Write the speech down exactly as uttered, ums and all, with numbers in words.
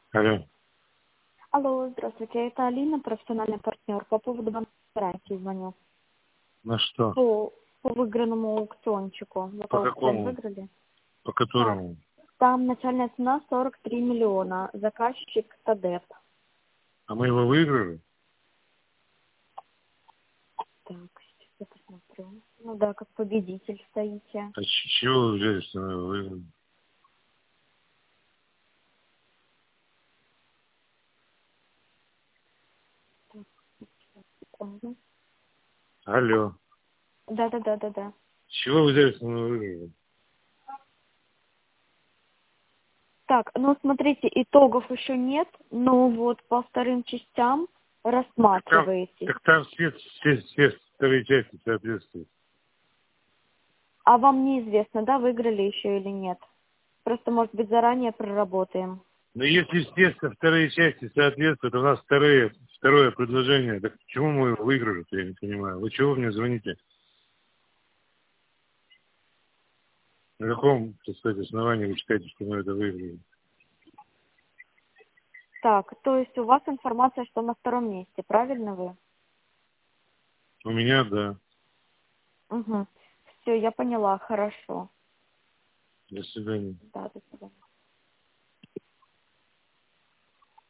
Алло. Алло, здравствуйте, это Алина, профессиональный партнер. По поводу банковской гарантии звоню. На что? По, по выигранному аукциончику. Вы По аукцион какому? выиграли? По Так, которому? там начальная цена сорок три миллиона. Заказчик ТАДЭП. А мы его выиграли? Так, сейчас я посмотрю. Ну да, как победитель стоите. А с чего вы взяли, что мы его выиграли? Секунду. Алло. Да-да-да-да-да. С чего вы взяли, что мы его выиграли? Так, ну смотрите, итогов еще нет, но вот по вторым частям Так там, рассматриваетесь. так там все, все, все вторые части соответствуют. А вам неизвестно, да, выиграли еще или нет? Просто, может быть, заранее проработаем. Но если естественно вторые части соответствуют, у нас вторые, второе предложение, так почему мы его выиграли, я не понимаю. Вы чего мне звоните? На каком, так сказать, основании вы считаете, что мы это выиграли? Так, то есть у вас информация, что на втором месте, правильно вы? У меня, да. Угу. Все, я поняла, хорошо. До свидания. Да, до свидания.